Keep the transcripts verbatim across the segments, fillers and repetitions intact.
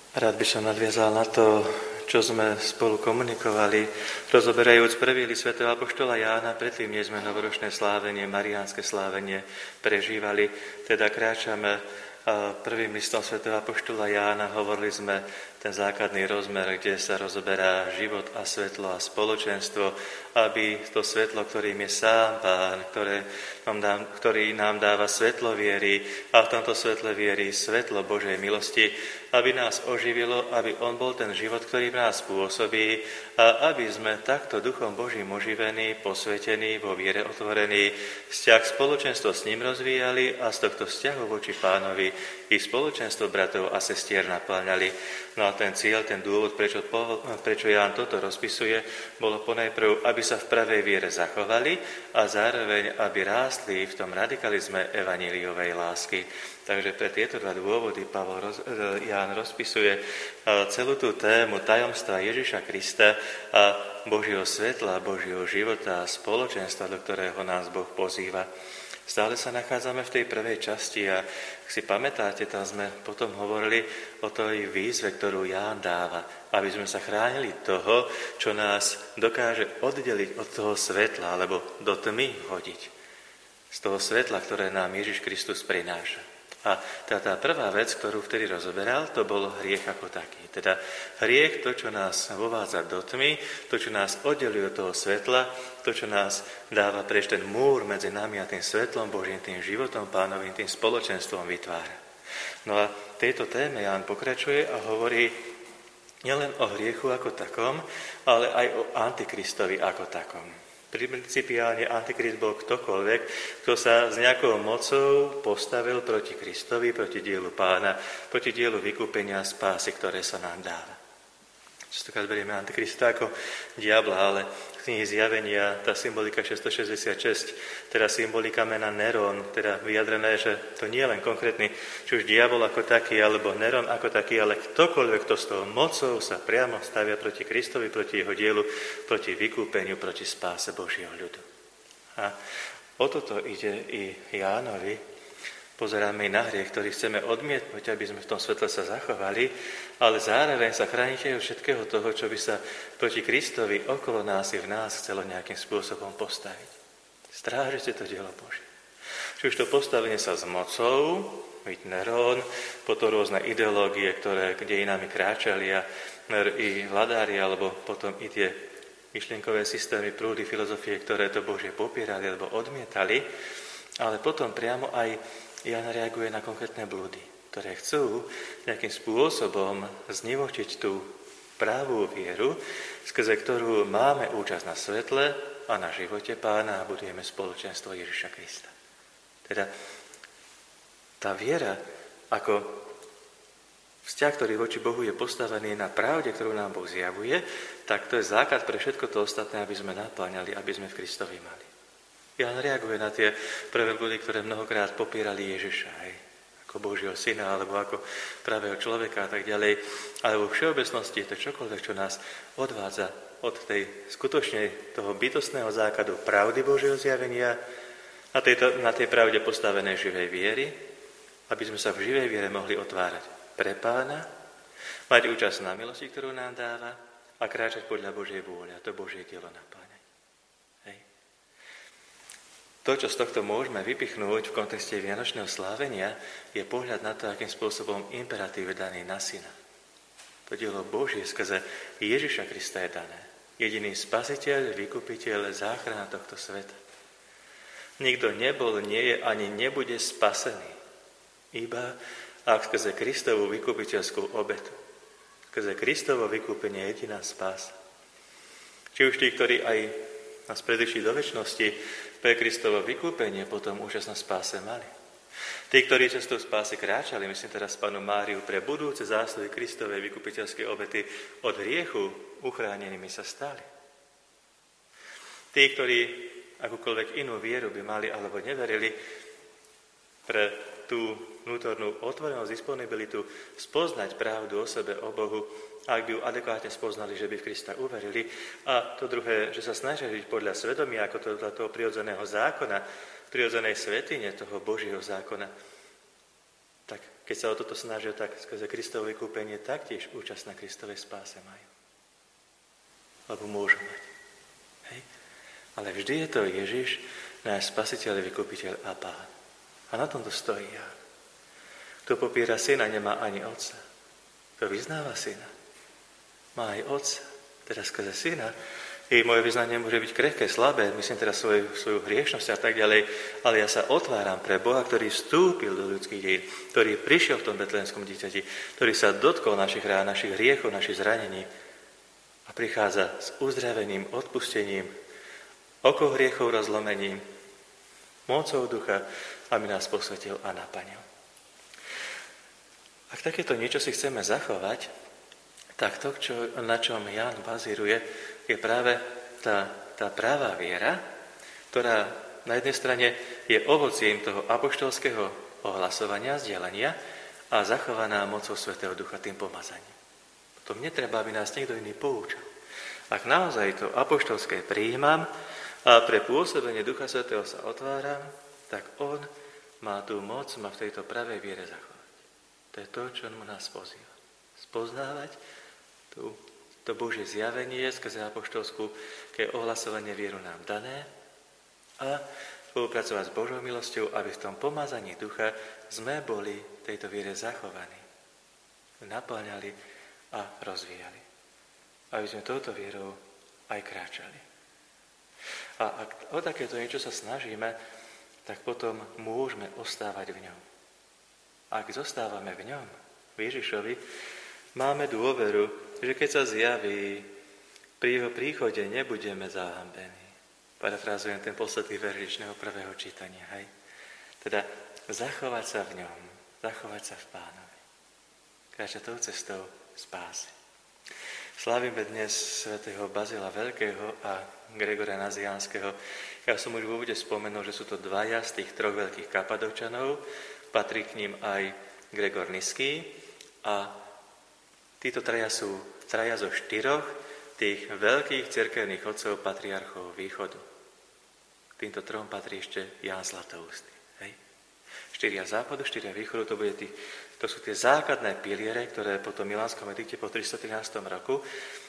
Rád by som nadviazal na to, čo sme spolu komunikovali, rozoberajúc prvý list svätého apoštola Jána, predtým, než sme novoročné slávenie, mariánske slávenie prežívali. Teda kráčame prvým listom svätého apoštola Jána, hovorili sme ten základný rozmer, kde sa rozoberá život a svetlo a spoločenstvo, aby to svetlo, ktorým je sám Pán, ktoré nám dá, ktorý nám dáva svetlo viery a v tomto svetle viery svetlo Božej milosti, aby nás oživilo, aby On bol ten život, ktorý v nás pôsobí a aby sme takto Duchom Božím oživení, posvetení, vo viere otvorení, vzťah spoločenstvo s ním rozvíjali a z tohto vzťahu voči Pánovi i spoločenstvo bratov a sestier naplňali. No a ten cieľ, ten dôvod, prečo, prečo Ján toto rozpisuje, bolo ponajprv, aby sa v pravej viere zachovali a zároveň, aby rástli v tom radikalizme evanjeliovej lásky. Takže pre tieto dva dôvody Pavol roz, Ján rozpisuje celú tú tému tajomstva Ježiša Krista a Božieho svetla, Božieho života a spoločenstva, do ktorého nás Boh pozýva. Stále sa nachádzame v tej prvej časti a ak si pamätáte, tam sme potom hovorili o tej výzve, ktorú Ján dáva, aby sme sa chránili toho, čo nás dokáže oddeliť od toho svetla alebo do tmy hodiť. Z toho svetla, ktoré nám Ježiš Kristus prináša. A tá, tá prvá vec, ktorú vtedy rozoberal, to bol hriech ako taký. Teda hriech, to, čo nás vovádza do tmy, to, čo nás oddeluje od toho svetla, to, čo nás dáva preč ten múr medzi nami a tým svetlom Božím, tým životom Pánovým, tým spoločenstvom vytvára. No a tejto téme Ján pokračuje a hovorí nielen o hriechu ako takom, ale aj o Antikristovi ako takom. Principiálne Antikrist bol ktokoľvek, kto sa s nejakou mocou postavil proti Kristovi, proti dielu Pána, proti dielu vykúpenia spásy, ktoré sa nám dáva. Častokrát berieme Antikrista ako diabla, ale v knihe Zjavenia tá symbolika šesťstošesťdesiatšesť, teda symbolika mena Neron, teda vyjadrené, že to nie je len konkrétny, či už diabol ako taký, alebo Neron ako taký, ale ktokoľvek, kto s tou mocou sa priamo stavia proti Kristovi, proti jeho dielu, proti vykúpeniu, proti spáse Božieho ľudu. A o toto ide i Jánovi. Pozeráme na hriech, ktorý chceme odmietnúť, aby sme v tom svetle sa zachovali, ale zároveň sa chránite od všetkého toho, čo by sa proti Kristovi okolo nás i v nás chcelo nejakým spôsobom postaviť. Strážite to dielo Božie. Či už to postavenie sa s mocou, byť Nerón, potom rôzne ideológie, ktoré dejinami kráčali a i vladári, alebo potom i tie myšlienkové systémy, prúdy, filozofie, ktoré to Božie popierali alebo odmietali, ale potom priamo aj Ján reaguje na konkrétne blúdy, ktoré chcú nejakým spôsobom znemožniť tú pravú vieru, skrze ktorú máme účasť na svetle a na živote Pána a budujeme spoločenstvo Ježiša Krista. Teda tá viera ako vzťah, ktorý voči Bohu je postavený na pravde, ktorú nám Boh zjavuje, tak to je základ pre všetko to ostatné, aby sme napĺňali, aby sme v Kristovi mali. Ján reaguje na tie prvé blúdy, ktoré mnohokrát popierali Ježiša, aj ako Božieho syna, alebo ako pravého človeka a tak ďalej. Ale vo všeobecnosti je to čokoľvek, čo nás odvádza od tej skutočnej toho bytostného základu pravdy Božieho zjavenia a tejto, na tej pravde postavenej živej viery, aby sme sa v živej viere mohli otvárať pre Pána, mať účasť na milosti, ktorú nám dáva a kráčať podľa Božej vôle a to Božie dielo napáňať. To, čo z tohto môžeme vypichnúť v kontexte vianočného slávenia, je pohľad na to, akým spôsobom imperatív je daný na syna. To dielo Božie skrze Ježiša Krista je dané. Jediný spasiteľ, vykupiteľ, záchrana tohto sveta. Nikto nebol, nie je ani nebude spasený. Iba ak skrze Kristovú vykupiteľskú obetu. Skrze Kristovo vykúpenie je jediná spása. Či už tí, ktorí aj nás predišli do večnosti, pre Kristovo vykúpenie potom účasť na spáse mali. Tí, ktorí cestou spásy kráčali, myslím teraz Pannu Máriu, pre budúce zásluhy Kristovej vykupiteľskej obety od hriechu uchránenými sa stali. Tí, ktorí akúkoľvek inú vieru by mali alebo neverili, pre tú vnútornú otvorenosť, disponibilitu spoznať pravdu o sebe, o Bohu, ak by ju adekvátne spoznali, že by v Krista uverili. A to druhé, že sa snažia žiť podľa svedomia, ako to podľa toho prirodzeného zákona, prirodzenej svätyne toho Božieho zákona. Tak keď sa o toto snažia, tak skrze Kristovo vykúpenie taktiež účasť na Kristovej spáse majú. Alebo môžu mať. Hej? Ale vždy je to Ježiš, náš spasiteľ, vykupiteľ a Pán. A na tomto stojí Ján. Kto popiera syna, nemá ani otca. Kto vyznáva syna, má aj otca. Teda skrze syna. I moje vyznanie môže byť krehké, slabé, myslím teraz svoju, svoju hriešnosť a tak ďalej, ale ja sa otváram pre Boha, ktorý vstúpil do ľudských dejín, ktorý prišiel v tom betlehemskom dieťati, ktorý sa dotkol našich rán, našich hriechov, našich zranení a prichádza s uzdravením, odpustením, oko hriechov rozlomením, mocou ducha, aby nás posvetil a naplnil. Ak takéto niečo si chceme zachovať, tak to, čo, na čom Ján bazíruje, je práve tá, tá práva viera, ktorá na jednej strane je ovocím toho apoštolského ohlasovania, zdieľania a zachovaná mocou Svätého Ducha tým pomazaním. Potom netreba, aby nás niekto iný poučil. Ak naozaj to apoštolské prijímam a pre pôsobenie Ducha Svätého sa otváram, tak on má tú moc, má v tejto pravej viere zachovať. To je to, čo on nás pozýva. Spoznávať tú to Božie zjavenie skrze apoštolskú, keď ohlasovanie vieru nám dané a spolupracovať s Božou milosťou, aby v tom pomazaní ducha sme boli tejto viere zachovaní, naplňali a rozvíjali. Aby sme touto vierou aj kráčali. A ak o takéto niečo sa snažíme, tak potom môžeme ostávať v ňom. Ak zostávame v ňom, v Ježišovi, máme dôveru, že keď sa zjaví, pri jeho príchode nebudeme zahambení. Parafrázujem ten posledný verš dnešného prvého čítania. Hej? Teda zachovať sa v ňom, zachovať sa v Pánovi. Kráčať tou cestou spásy. Slávime dnes svätého Bazila Veľkého a Gregora Nazianského. Ja som už v úvode spomenul, že sú to dvaja z tých troch veľkých Kapadovčanov. Patrí k ním aj Gregor Niský a títo traja sú traja zo štyroch tých veľkých cirkevných otcov patriarchov východu. Týmto trom patrí ešte Ján Zlatoústy. Hej? Štyria západu, štyria východu, to, bude tí, to sú tie základné piliere, ktoré po tom Milánskom edikte po tristotrinástom roku,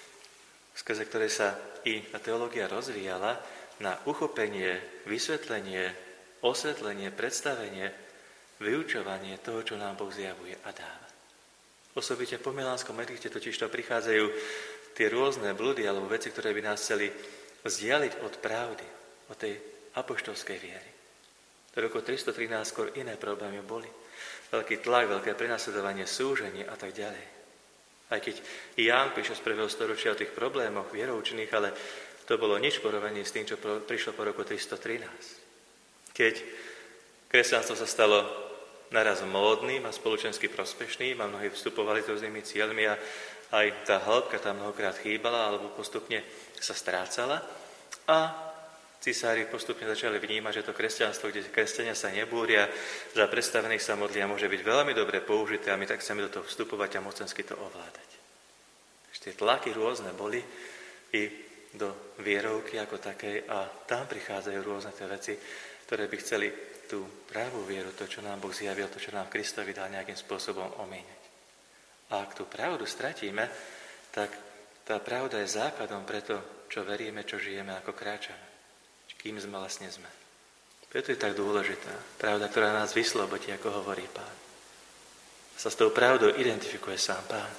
skrze ktoré sa i tá teológia rozvíjala na uchopenie, vysvetlenie, osvetlenie, predstavenie, vyučovanie toho, čo nám Boh zjavuje a dáva. Osobite po Milánskom edikte totiž to prichádzajú tie rôzne bludy alebo veci, ktoré by nás chceli vzdialiť od pravdy, od tej apoštolskej viery. Do roku tristotrinásť skôr iné problémy boli. Veľký tlak, veľké prenasledovanie, súženie a tak ďalej. Aj keď Ján píše z prvého storočia o tých problémoch vieroučných, ale to bolo nič porovnaní s tým, čo prišlo po roku tristotrinásť. Keď kresťanstvo sa stalo naraz módnym a spoločensky prospešným a mnohí vstupovali s rôznymi cieľmi a aj tá hĺbka tam mnohokrát chýbala alebo postupne sa strácala a cisári postupne začali vnímať, že to kresťanstvo, kde kresťania sa nebúria, za predstavených sa modlia, môže byť veľmi dobre použité a my tak chceme do toho vstupovať a mocensky to ovládať. Takže tie tlaky rôzne boli i do vierovky ako takej a tam prichádzajú rôzne tie veci, ktoré by chceli tú pravú vieru, to, čo nám Boh zjavil, to, čo nám Kristovi dal nejakým spôsobom omieňať. A ak tú pravdu stratíme, tak tá pravda je základom pre to, čo veríme, čo žijeme, ako kráčame. Kým sme vlastne sme. Preto je tak dôležitá pravda, ktorá nás vyslobodí, ako hovorí Pán. Sa s tou pravdou identifikuje sám Pán.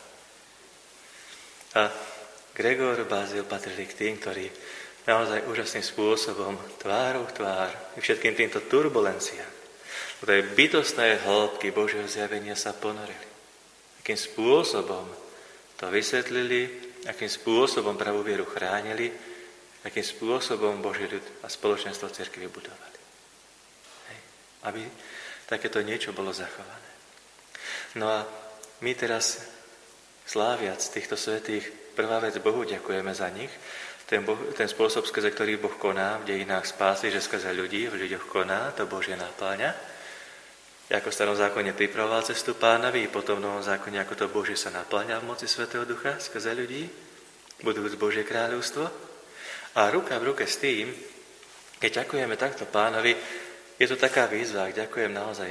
A Gregor, Bazil patrili k tým, ktorí naozaj úžasným spôsobom, tvárou v tvár, všetkým týmto turbulenciám, do tej bytostnej hĺbky Božieho zjavenia sa ponorili. Akým spôsobom to vysvetlili, akým spôsobom pravú vieru chránili, akým spôsobom Boží ľud a spoločenstvo cirkvi budovali. Hej. Aby takéto niečo bolo zachované. No a my teraz, sláviac týchto svätých, prvá vec Bohu ďakujeme za nich, ten, boh, ten spôsob, skrze ktorý Boh koná v dejinách spásy, že skrze ľudí, v ľuďoch koná, to Božie náplňa. Ako v starom zákone pripravoval cestu Pánovi, i potom v novom zákone, ako to Božie sa naplňa v moci Svätého Ducha skrze ľudí, budujúc Božie kráľovstvo. A ruka v ruke s tým, keď ďakujeme takto Pánovi, je to taká výzva, ak ďakujem naozaj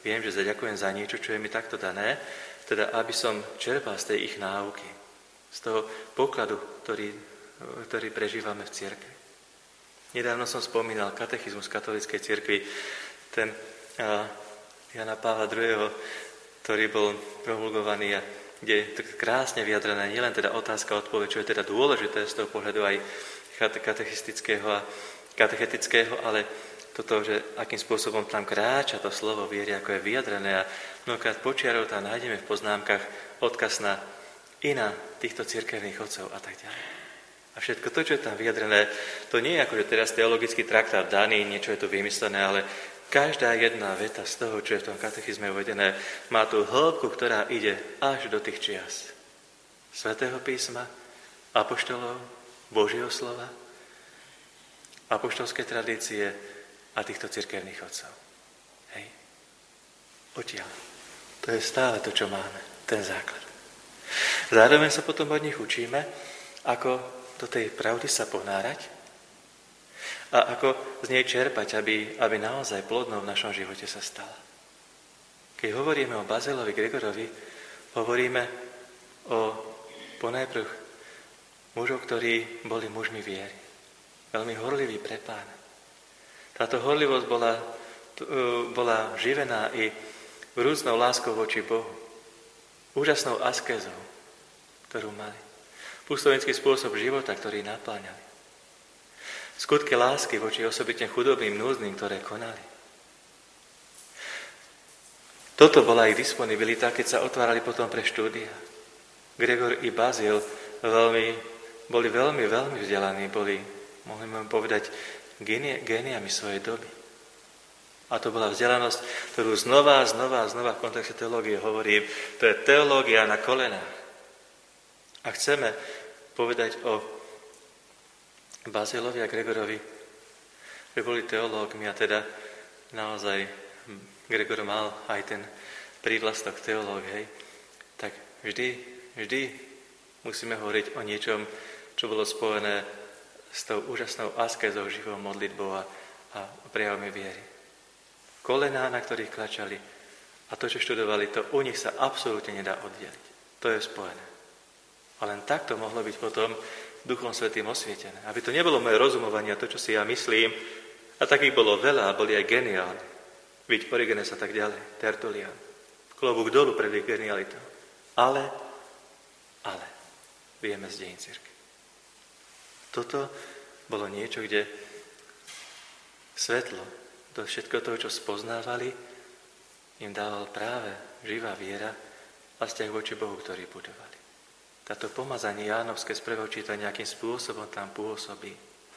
viem, že zaďakujem za niečo, čo je mi takto dané, teda aby som čerpal z tej ich náuky, z toho pokladu, ktorý, ktorý prežívame v cirkvi. Nedávno som spomínal katechizmus katolíckej cirkvi, ten uh, Jana Pavla druhého., ktorý bol promulgovaný a kde je tak krásne vyjadrená nielen teda otázka, odpoveď, čo je teda dôležité z toho pohľadu aj katechistického a katechetického, ale toto, že akým spôsobom tam kráča to slovo viery, ako je vyjadrené a mnohokrát počiarov tam nájdeme v poznámkach odkaz na iná týchto cirkevných otcov a tak ďalej. A všetko to, čo je tam vyjadrené, to nie je ako, že teraz teologický traktát daný, niečo je tu vymyslené, ale každá jedna veta z toho, čo je v tom katechizme uvedené, má tú hĺbku, ktorá ide až do tých čias Svätého písma, apoštolov, Božieho slova, apoštolské tradície a týchto cirkevných otcov. Hej. Odtiaľ. To je stále to, čo máme, ten základ. Zároveň sa potom od nich učíme, ako do tej pravdy sa ponárať a ako z nej čerpať, aby, aby naozaj plodnou v našom živote sa stala. Keď hovoríme o Bazilovi Gregorovi, hovoríme o ponajprv mužov, ktorí boli mužmi viery. Veľmi horliví pre Pána. Táto horlivosť bola, bola živená i vrúcnou láskou voči Bohu. Úžasnou askézou, ktorú mali. Pústovenský spôsob života, ktorý napĺňali. Skutky lásky voči osobitne chudobným, núdznym, ktoré konali. Toto bola ich disponibilita, keď sa otvárali potom pre štúdia. Gregor i Bazil veľmi, boli veľmi, veľmi vzdelaní, boli, mohli povedať, génie, géniami svojej doby. A to bola vzdelanosť, ktorú znova, znova, znova v kontexte teológie hovorím, to je teológia na kolenách. A chceme povedať o Bazilovi a Gregorovi, že boli teológmi a teda naozaj Gregor mal aj ten prívlastok teológ, hej, tak vždy, vždy musíme hovoriť o niečom, čo bolo spojené s tou úžasnou askézou, živou modlitbou a, a prejavmi viery. Kolená, na ktorých klačali a to, čo študovali, to u nich sa absolútne nedá oddeliť. To je spojené. A len takto mohlo byť potom Duchom Svätým osvietené. Aby to nebolo moje rozumovanie a to, čo si ja myslím, a takých bolo veľa a boli aj geniálni. Viď Origenes a tak ďalej, Tertulian. Klobúk dolu pred ich genialitou. Ale, ale, vieme z dejín cirkvi. Toto bolo niečo, kde svetlo do všetko toho, čo spoznávali, im dával práve živá viera a vzťah voči Bohu, ktorý budovali. Táto pomazanie Jánovské z prvého čítania nejakým spôsobom tam pôsobí.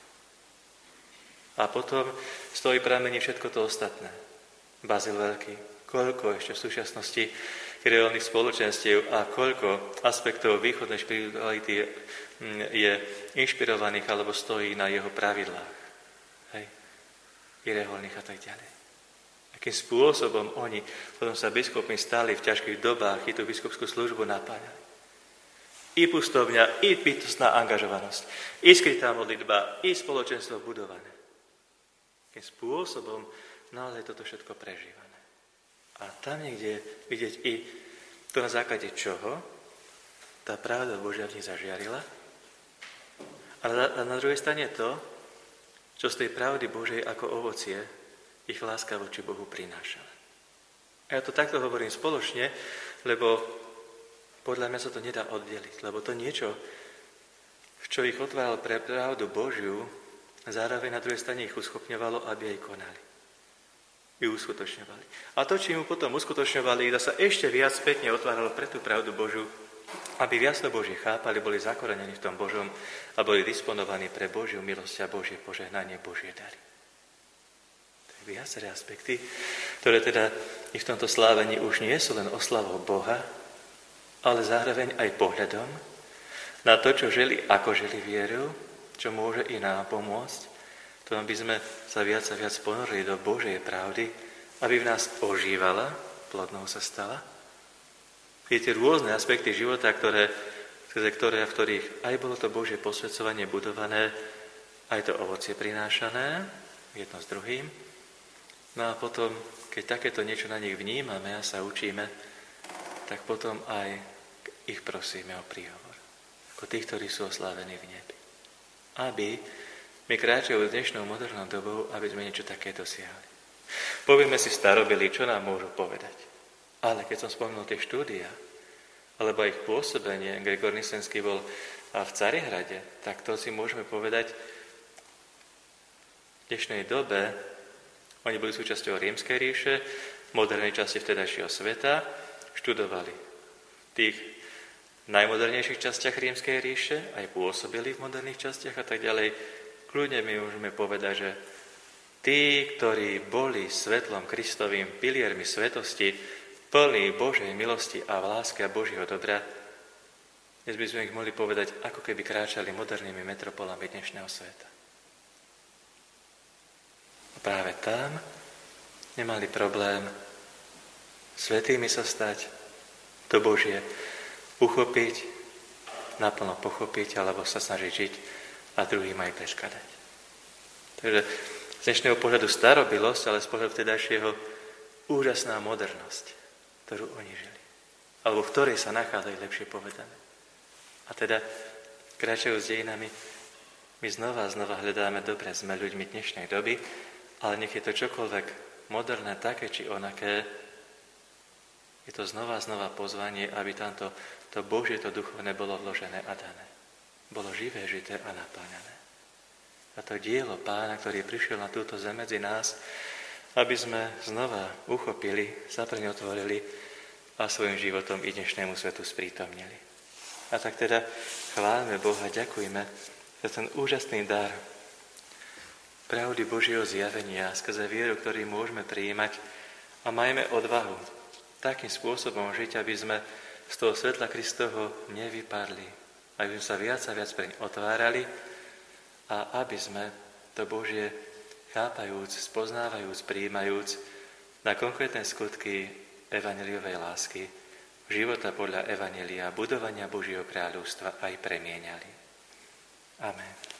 A potom z toho i pramení všetko to ostatné. Bazil Veľký, koľko ešte v súčasnosti reálnych spoločenstiev a koľko aspektov východnej špirituality je inšpirovaných alebo stojí na jeho pravidlách. Hej. I reholných a tak ďalej. Akým spôsobom oni potom sa biskupmi stali v ťažkých dobách i tú biskupskú službu napáňali. I pustovňa, i bytostná angažovanosť, i skrytá modlitba, i spoločenstvo budované. Akým spôsobom naozaj toto všetko prežívané. A tam niekde vidieť i to, na základe čoho tá pravda Božia v nich zažiarila. A na, a na druhej strane to, čo z tej pravdy Božej ako ovocie ich láska voči Bohu prinášala. A ja to takto hovorím spoločne, lebo podľa mňa sa to nedá oddeliť, lebo to niečo, čo ich otváralo pre pravdu Božiu, zároveň na druhej strane ich uschopňovalo, aby aj konali. I uskutočňovali. A to, či mu potom uskutočňovali, sa ešte viac spätne otváralo pre tú pravdu Božiu, aby viac to Božie chápali, boli zakorenení v tom Božom a boli disponovaní pre Božiu milosť a Božie požehnanie, Božie dary. To je viaceré aspekty, ktoré teda i v tomto slávení už nie sú len oslavou Boha, ale zároveň aj pohľadom na to, čo žili, ako žili vieru, čo môže i nám pomôcť, to aby sme sa viac a viac ponorili do Božej pravdy, aby v nás ožívala, plodnou sa stala. Je tie rôzne aspekty života, ktoré, ktoré, v ktorých aj bolo to Božie posväcovanie budované, aj to ovocie prinášané, jedno s druhým. No a potom, keď keď takéto niečo na nich vnímame a sa učíme, tak potom aj ich prosíme o príhovor. Ako tých, ktorí sú oslávení v nebi. Aby my kráčajú dnešnou modernou dobou, aby sme niečo také dosiahli. Povieme si starobili, čo nám môžu povedať. Ale keď som spomenul tie štúdia, alebo ich pôsobenie, Gregor Nysenský bol v Carihrade, tak to si môžeme povedať, v dnešnej dobe oni boli súčasťou Rímskej ríše, v modernej časti vtedajšieho sveta, študovali v tých najmodernejších častiach Rímskej ríše, aj pôsobili v moderných častiach a tak ďalej. Kľudne my môžeme povedať, že tí, ktorí boli svetlom Kristovým, piliermi svetosti, plní Božej milosti a lásky a Božieho dobra, dnes by sme ich mohli povedať, ako keby kráčali modernými metropolami dnešného sveta. A práve tam nemali problém svätými sa stať, to Božie uchopiť, naplno pochopiť, alebo sa snažiť žiť a druhým aj preškadať. Takže z dnešného pohľadu starobilosť, ale z pohľadu vtedajšieho úžasná modernosť, ktorú oni žili. Alebo v ktorej sa nachádzajú, lepšie povedané. A teda, kráčajú s dejinami, my znova a znova hľadáme, dobre, sme ľuďmi dnešnej doby, ale nech je to čokoľvek moderné, také či onaké, je to znova a znova pozvanie, aby tamto to Božie, to duchovné bolo vložené a dané. Bolo živé, žité a napáňané. A to dielo Pána, ktorý prišiel na túto zem medzi nás, aby sme znova uchopili, sa pre ňu otvorili a svojim životom i dnešnému svetu sprítomnili. A tak teda chválme Boha, ďakujme za ten úžasný dar pravdy Božieho zjavenia skrze vieru, ktorý môžeme prijímať a majme odvahu takým spôsobom žiť, aby sme z toho svetla Kristovho nevypadli, aby sme sa viac a viac preň otvárali a aby sme to Božie chápajúc, spoznávajúc, prijímajúc na konkrétne skutky evanjeliovej lásky, života podľa evanjelia, budovania Božieho kráľovstva aj premieniali. Amen.